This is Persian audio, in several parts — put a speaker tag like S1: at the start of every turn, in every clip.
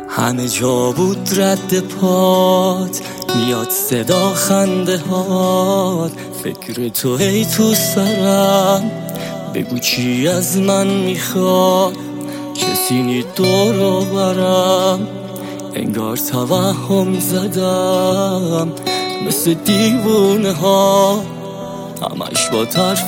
S1: همه جا بود رد پات، میاد صدا خنده هات، فکر تو هی تو سرم، بگو چی از من میخواد، کسی نی دورو برم، انگار توهم زدم مثل دیوونه ها، همش با طرف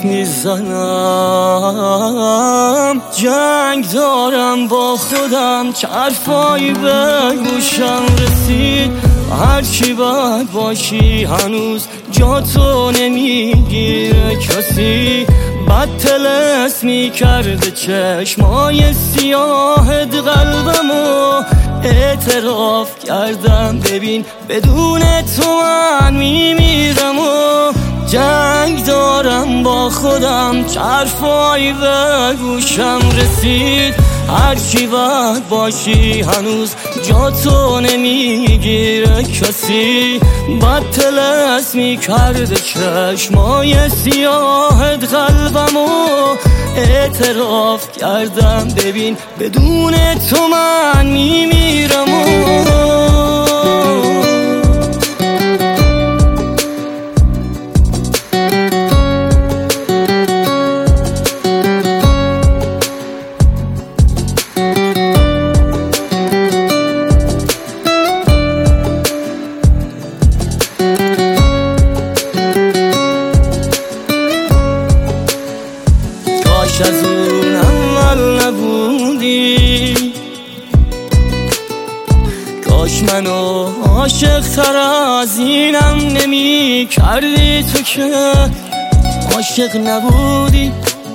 S1: میزنم. جنگ دارم با خودم که حرفایی به گوشم رسید، هرچی باید باشی هنوز جا تو نمیگیره کسی، بد تلس میکرده چشمای سیاهت قلبمو، اعتراف کردم ببین بدون تو من میمیرم و جنگ دارم با خودم که حرفایی به گوشم رسید، هرچی باید باشی هنوز جا تو نمیگیره کسی، بد تلس میکرده چشمای سیاهت قلبمو، اعتراف کردم ببین بدون تو من میمیرم و کاش از اون اول نبودی، کاش منو عاشق تر از اینم نمی کردی، تو که عاشق نبودی،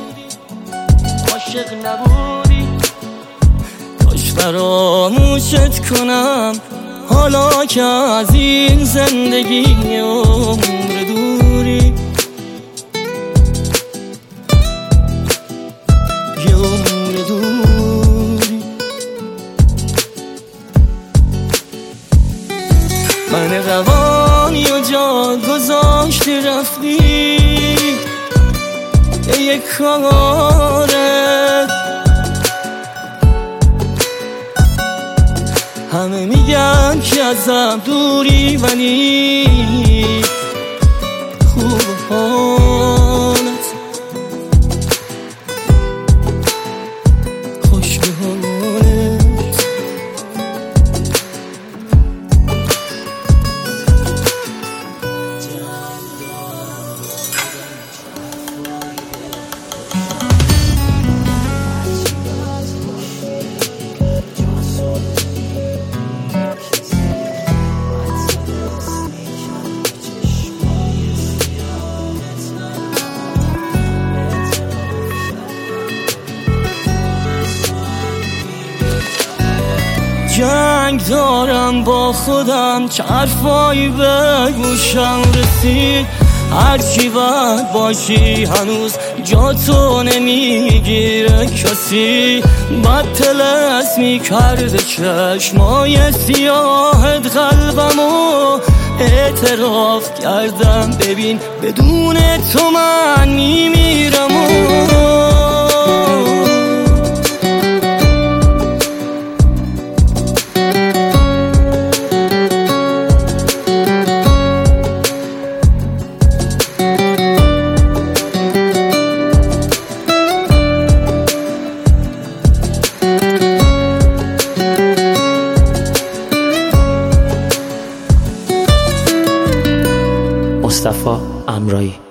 S1: عاشق نبودی، کاش فراموشت کنم حالا که از این زندگی عمر دوری، من روانی و جا گذاشتی رفتی به یک کارت، همه میگن که ازم دوری ولی خوب حالت خوش به حالت. جنگ دارم با خودم که حرفایی به گوشم رسید، هرچی باید باشی هنوز جا تو نمیگیره کسی، بد تلس میکرده چشمای سیاهت قلبمو، اعتراف کردم ببین بدون تو من میمیرم و
S2: مصطفی امرایی.